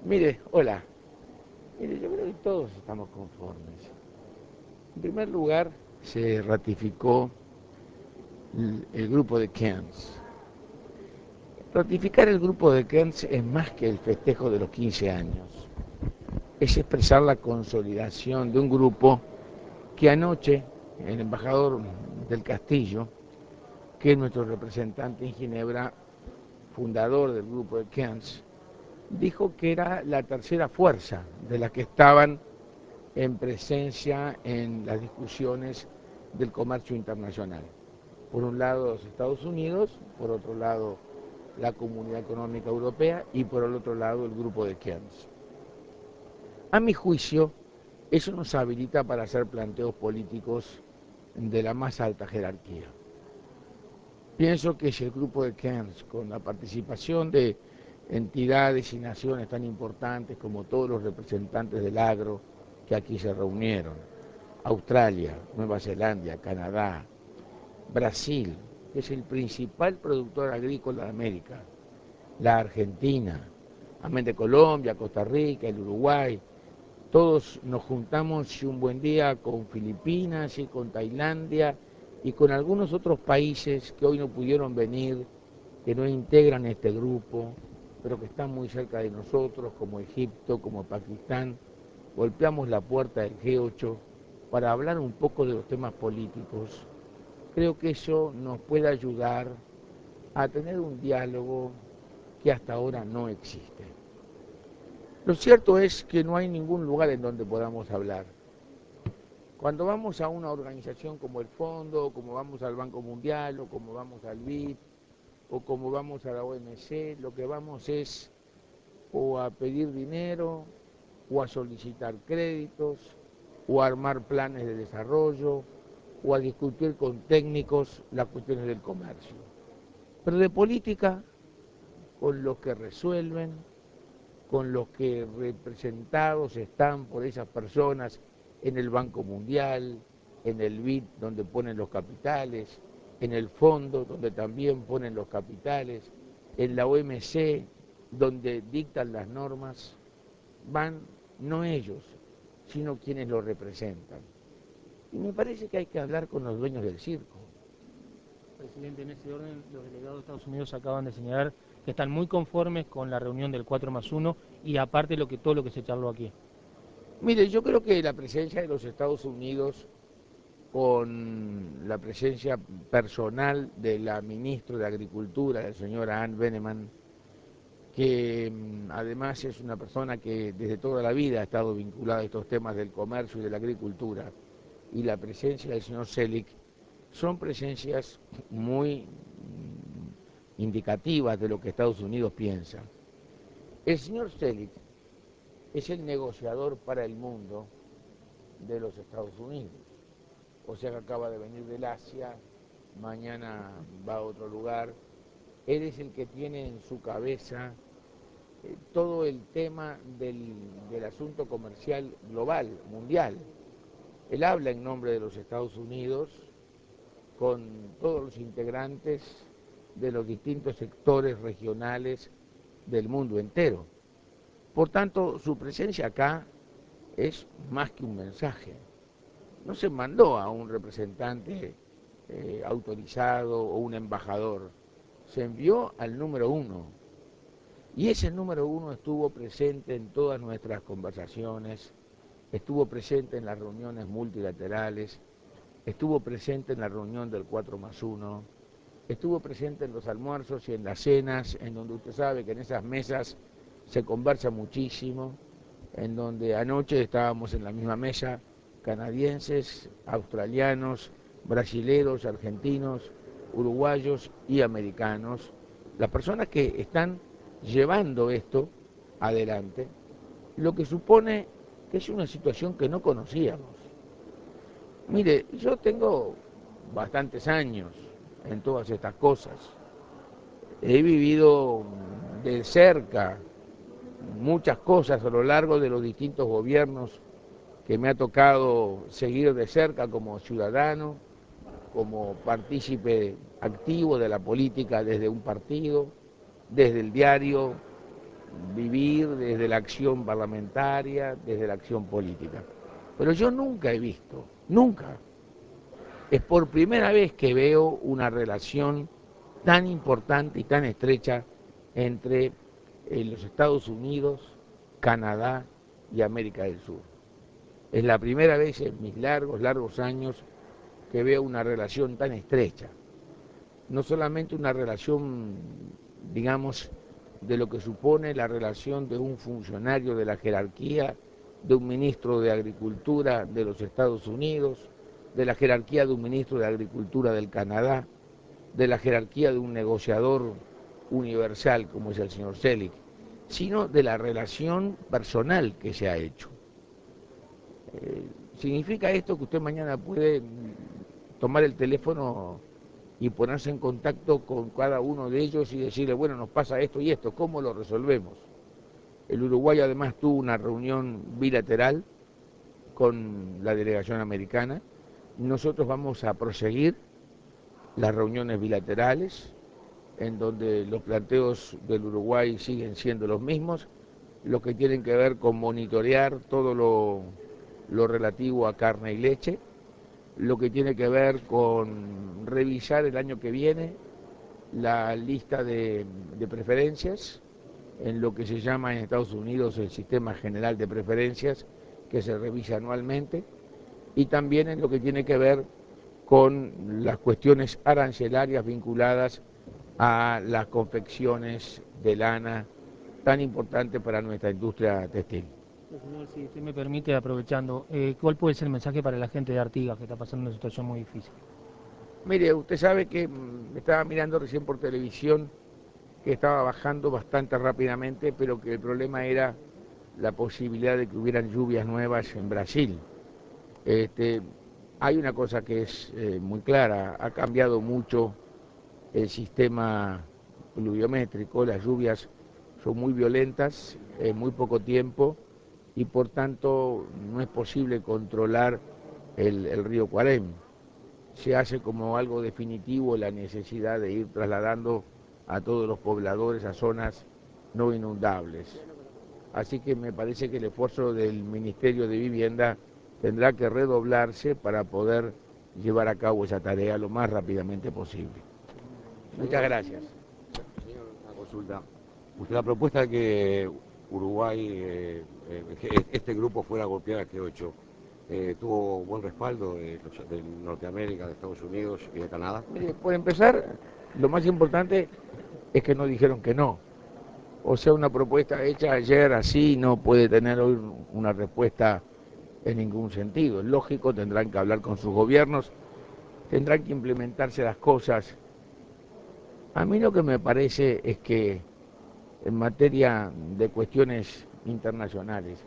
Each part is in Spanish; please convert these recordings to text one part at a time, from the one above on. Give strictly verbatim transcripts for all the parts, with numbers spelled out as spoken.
Mire, hola. Mire, yo creo que todos estamos conformes. En primer lugar, se ratificó el, el grupo de Cairns. Ratificar el grupo de Cairns es más que el festejo de los quince años. Es expresar la consolidación de un grupo que anoche el embajador del Castillo, que es nuestro representante en Ginebra, fundador del grupo de Cairns, dijo que era la tercera fuerza de las que estaban en presencia en las discusiones del comercio internacional. Por un lado los Estados Unidos, por otro lado la Comunidad Económica Europea y por el otro lado el grupo de Cairns. A mi juicio, eso nos habilita para hacer planteos políticos de la más alta jerarquía. Pienso que si el grupo de Cairns, con la participación de entidades y naciones tan importantes como todos los representantes del agro que aquí se reunieron, Australia, Nueva Zelanda, Canadá, Brasil, que es el principal productor agrícola de América, la Argentina, amén de Colombia, Costa Rica, el Uruguay, todos nos juntamos un buen día con Filipinas y con Tailandia y con algunos otros países que hoy no pudieron venir, que no integran este grupo, pero que están muy cerca de nosotros, como Egipto, como Pakistán. Golpeamos la puerta del G ocho para hablar un poco de los temas políticos. Creo que eso nos puede ayudar a tener un diálogo que hasta ahora no existe. Lo cierto es que no hay ningún lugar en donde podamos hablar. Cuando vamos a una organización como el Fondo, como vamos al Banco Mundial, o como vamos al B I D, o como vamos a la O M C, lo que vamos es o a pedir dinero, o a solicitar créditos, o a armar planes de desarrollo, o a discutir con técnicos las cuestiones del comercio. Pero de política, con los que resuelven, con los que representados están por esas personas en el Banco Mundial, en el B I D donde ponen los capitales, en el Fondo donde también ponen los capitales, en la O M C donde dictan las normas, van no ellos, sino quienes los representan. Y me parece que hay que hablar con los dueños del circo. Presidente, en ese orden, los delegados de Estados Unidos acaban de señalar que están muy conformes con la reunión del cuatro más uno y aparte lo que, todo lo que se charló aquí. Mire, yo creo que la presencia de los Estados Unidos con la presencia personal de la ministra de Agricultura, la señora Ann Veneman, que mm, además es una persona que desde toda la vida ha estado vinculada a estos temas del comercio y de la agricultura, y la presencia del señor Selig, son presencias muy mm, indicativas de lo que Estados Unidos piensa. El señor Selig es el negociador para el mundo de los Estados Unidos. O sea que acaba de venir del Asia, mañana va a otro lugar. Él es el que tiene en su cabeza eh, todo el tema del, del asunto comercial global, mundial. Él habla en nombre de los Estados Unidos con todos los integrantes de los distintos sectores regionales del mundo entero. Por tanto, su presencia acá es más que un mensaje. No se mandó a un representante eh, autorizado o un embajador, se envió al número uno. Y ese número uno estuvo presente en todas nuestras conversaciones, estuvo presente en las reuniones multilaterales, estuvo presente en la reunión del cuatro más uno, estuvo presente en los almuerzos y en las cenas, en donde usted sabe que en esas mesas se conversa muchísimo, en donde anoche estábamos en la misma mesa canadienses, australianos, brasileros, argentinos, uruguayos y americanos, las personas que están llevando esto adelante, lo que supone que es una situación que no conocíamos. Mire, yo tengo bastantes años en todas estas cosas. He vivido de cerca muchas cosas a lo largo de los distintos gobiernos que me ha tocado seguir de cerca como ciudadano, como partícipe activo de la política desde un partido, desde el diario, vivir desde la acción parlamentaria, desde la acción política. Pero yo nunca he visto, nunca, es por primera vez que veo una relación tan importante y tan estrecha entre eh, los Estados Unidos, Canadá y América del Sur. Es la primera vez en mis largos, largos años que veo una relación tan estrecha. No solamente una relación, digamos, de lo que supone la relación de un funcionario de la jerarquía, de un ministro de Agricultura de los Estados Unidos, de la jerarquía de un ministro de Agricultura del Canadá, de la jerarquía de un negociador universal como es el señor Selig, sino de la relación personal que se ha hecho. Eh, ¿Significa esto que usted mañana puede tomar el teléfono y ponerse en contacto con cada uno de ellos y decirle, bueno, nos pasa esto y esto, ¿cómo lo resolvemos? El Uruguay además tuvo una reunión bilateral con la delegación americana. Nosotros vamos a proseguir las reuniones bilaterales, en donde los planteos del Uruguay siguen siendo los mismos, los que tienen que ver con monitorear todo lo, lo relativo a carne y leche, lo que tiene que ver con revisar el año que viene la lista de, de preferencias, en lo que se llama en Estados Unidos el Sistema General de Preferencias, que se revisa anualmente, y también en lo que tiene que ver con las cuestiones arancelarias vinculadas a las confecciones de lana tan importante para nuestra industria textil. Señor, si usted me permite, aprovechando, eh, ¿cuál puede ser el mensaje para la gente de Artigas que está pasando una situación muy difícil? Mire, usted sabe que me estaba mirando recién por televisión que estaba bajando bastante rápidamente, pero que el problema era la posibilidad de que hubieran lluvias nuevas en Brasil. Este, hay una cosa que es eh, muy clara, ha cambiado mucho el sistema pluviométrico, las lluvias son muy violentas en muy poco tiempo y por tanto no es posible controlar el, el río Cuarem. Se hace como algo definitivo la necesidad de ir trasladando a todos los pobladores a zonas no inundables. Así que me parece que el esfuerzo del Ministerio de Vivienda tendrá que redoblarse para poder llevar a cabo esa tarea lo más rápidamente posible. Muchas gracias. Señor, una consulta. Usted la propuesta de que Uruguay, eh, eh, este grupo fuera golpeado al G ocho, eh, ¿tuvo buen respaldo de, los, de Norteamérica, de Estados Unidos y de Canadá? Mire, por empezar, lo más importante es que no dijeron que no. O sea, una propuesta hecha ayer así no puede tener hoy una respuesta en ningún sentido. Es lógico, tendrán que hablar con sus gobiernos, tendrán que implementarse las cosas. A mí lo que me parece es que en materia de cuestiones internacionales,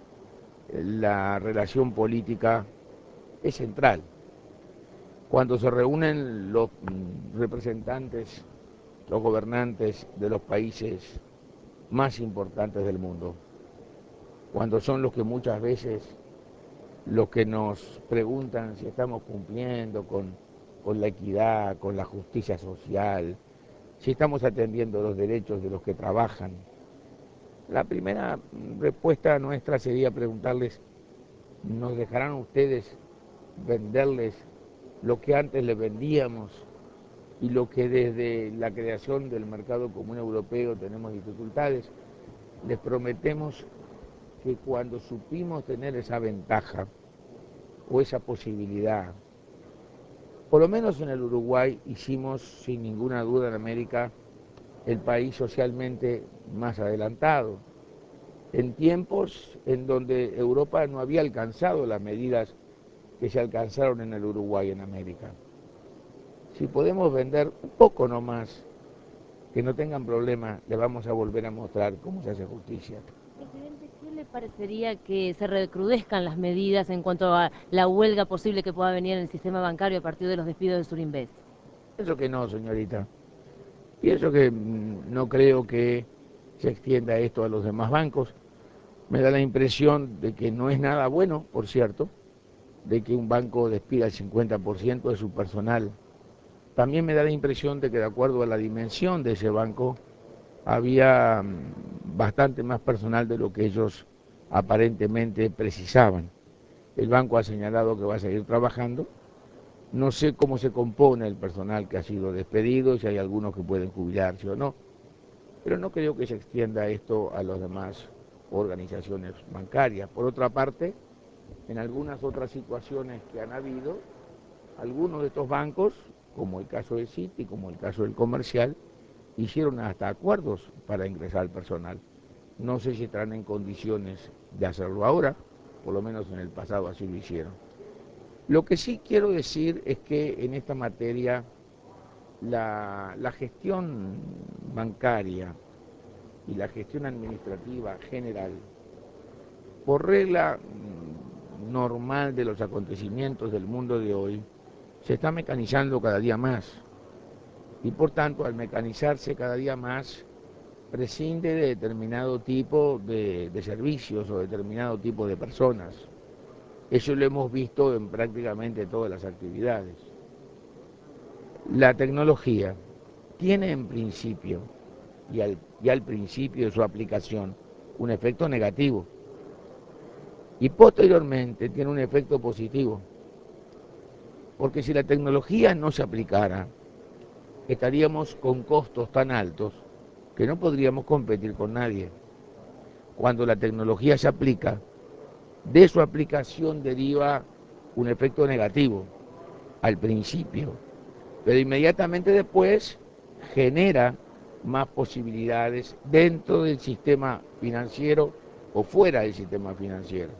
la relación política es central. Cuando se reúnen los representantes, los gobernantes de los países más importantes del mundo, cuando son los que muchas veces los que nos preguntan si estamos cumpliendo con, con la equidad, con la justicia social, si estamos atendiendo los derechos de los que trabajan. La primera respuesta nuestra sería preguntarles, ¿nos dejarán ustedes venderles lo que antes les vendíamos y lo que desde la creación del mercado común europeo tenemos dificultades? Les prometemos que cuando supimos tener esa ventaja o esa posibilidad, por lo menos en el Uruguay hicimos sin ninguna duda en América el país socialmente más adelantado, en tiempos en donde Europa no había alcanzado las medidas que se alcanzaron en el Uruguay en América. Si podemos vender un poco nomás, que no tengan problema, le vamos a volver a mostrar cómo se hace justicia. Presidente, ¿qué le parecería que se recrudezcan las medidas en cuanto a la huelga posible que pueda venir en el sistema bancario a partir de los despidos de Surinvest? Pienso que no, señorita. Pienso que no creo que se extienda esto a los demás bancos. Me da la impresión de que no es nada bueno, por cierto, de que un banco despida el cincuenta por ciento de su personal. También me da la impresión de que de acuerdo a la dimensión de ese banco, había bastante más personal de lo que ellos aparentemente precisaban. El banco ha señalado que va a seguir trabajando. No sé cómo se compone el personal que ha sido despedido, si hay algunos que pueden jubilarse o no, pero no creo que se extienda esto a las demás organizaciones bancarias. Por otra parte, en algunas otras situaciones que han habido, algunos de estos bancos, como el caso del Citi, como el caso del Comercial, hicieron hasta acuerdos para ingresar al personal. No sé si estarán en condiciones de hacerlo ahora, por lo menos en el pasado así lo hicieron. Lo que sí quiero decir es que en esta materia la, la gestión bancaria y la gestión administrativa general, por regla normal de los acontecimientos del mundo de hoy, se está mecanizando cada día más. Y por tanto, al mecanizarse cada día más, prescinde de determinado tipo de, de servicios o determinado tipo de personas. Eso lo hemos visto en prácticamente todas las actividades. La tecnología tiene en principio, y al, y al principio de su aplicación, un efecto negativo. Y posteriormente tiene un efecto positivo. Porque si la tecnología no se aplicara, estaríamos con costos tan altos que no podríamos competir con nadie. Cuando la tecnología se aplica, de su aplicación deriva un efecto negativo al principio, pero inmediatamente después genera más posibilidades dentro del sistema financiero o fuera del sistema financiero.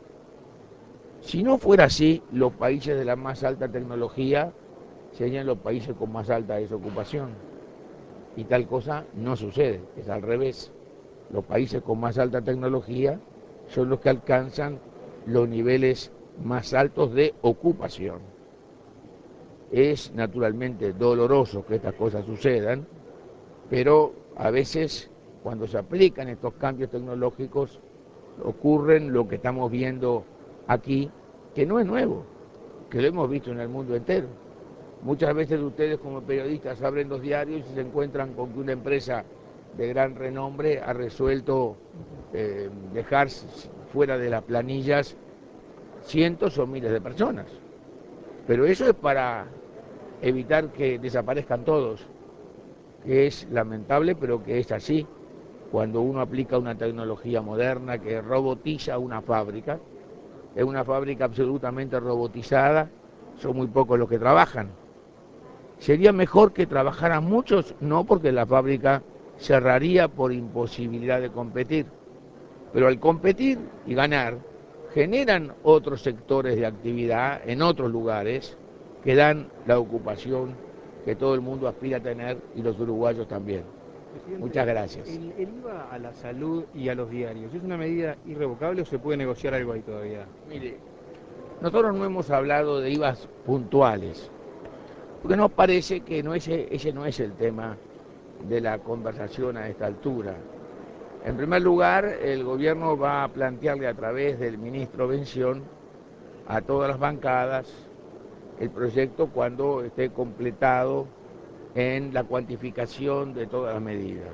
Si no fuera así, los países de la más alta tecnología serían los países con más alta desocupación. Y tal cosa no sucede, es al revés. Los países con más alta tecnología son los que alcanzan los niveles más altos de ocupación. Es naturalmente doloroso que estas cosas sucedan, pero a veces cuando se aplican estos cambios tecnológicos ocurren lo que estamos viendo aquí, que no es nuevo, que lo hemos visto en el mundo entero. Muchas veces ustedes como periodistas abren los diarios y se encuentran con que una empresa de gran renombre ha resuelto eh, dejar fuera de las planillas cientos o miles de personas. Pero eso es para evitar que desaparezcan todos, que es lamentable, pero que es así. Cuando uno aplica una tecnología moderna que robotiza una fábrica, es una fábrica absolutamente robotizada, son muy pocos los que trabajan. ¿Sería mejor que trabajaran muchos? No, porque la fábrica cerraría por imposibilidad de competir. Pero al competir y ganar, generan otros sectores de actividad en otros lugares que dan la ocupación que todo el mundo aspira a tener y los uruguayos también. Presidente, muchas gracias. El, el I V A a la salud y a los diarios, ¿es una medida irrevocable o se puede negociar algo ahí todavía? Mire, nosotros no hemos hablado de I V As puntuales, porque nos parece que no ese, ese no es el tema de la conversación a esta altura. En primer lugar, el gobierno va a plantearle a través del ministro Bención a todas las bancadas el proyecto cuando esté completado en la cuantificación de todas las medidas.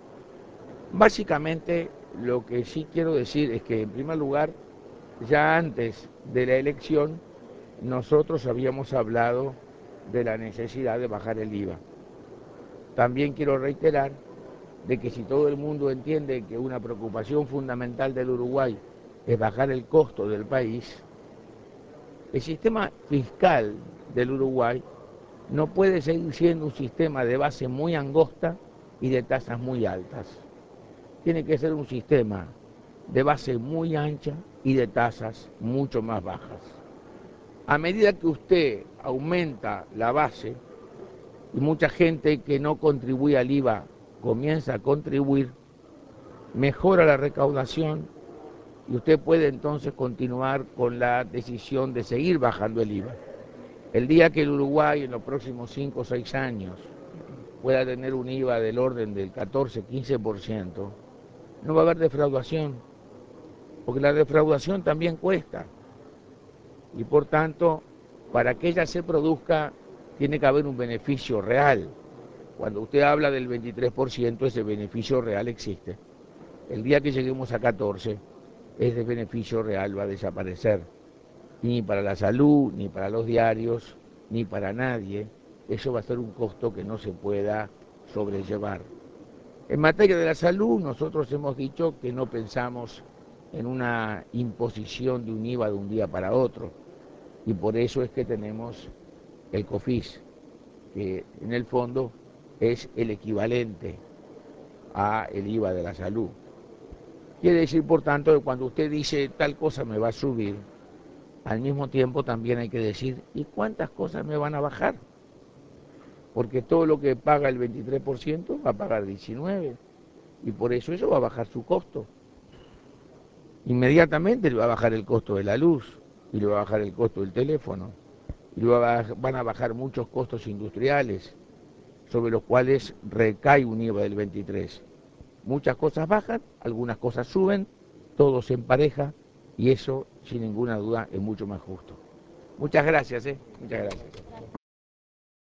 Básicamente, lo que sí quiero decir es que, en primer lugar, ya antes de la elección, nosotros habíamos hablado de la necesidad de bajar el I V A. También quiero reiterar de que si todo el mundo entiende que una preocupación fundamental del Uruguay es bajar el costo del país, el sistema fiscal del Uruguay no puede seguir siendo un sistema de base muy angosta y de tasas muy altas. Tiene que ser un sistema de base muy ancha y de tasas mucho más bajas. A medida que usted aumenta la base y mucha gente que no contribuye al I V A comienza a contribuir, mejora la recaudación y usted puede entonces continuar con la decisión de seguir bajando el I V A. El día que el Uruguay en los próximos cinco o seis años pueda tener un I V A del orden del catorce a quince por ciento, no va a haber defraudación, porque la defraudación también cuesta. Y por tanto, para que ella se produzca, tiene que haber un beneficio real. Cuando usted habla del veintitrés por ciento, ese beneficio real existe. El día que lleguemos a catorce, ese beneficio real va a desaparecer. Ni para la salud, ni para los diarios, ni para nadie. Eso va a ser un costo que no se pueda sobrellevar. En materia de la salud, nosotros hemos dicho que no pensamos en una imposición de un I V A de un día para otro. Y por eso es que tenemos el COFIS, que en el fondo es el equivalente a el I V A de la salud. Quiere decir, por tanto, que cuando usted dice tal cosa me va a subir, al mismo tiempo también hay que decir, ¿y cuántas cosas me van a bajar? Porque todo lo que paga el veintitrés por ciento va a pagar diecinueve por ciento, y por eso eso va a bajar su costo. Inmediatamente le va a bajar el costo de la luz, y le va a bajar el costo del teléfono, y le va a, van a bajar muchos costos industriales, sobre los cuales recae un I V A del veintitrés por ciento. Muchas cosas bajan, algunas cosas suben, todo se empareja, y eso, sin ninguna duda, es mucho más justo. Muchas gracias, ¿eh? Muchas gracias.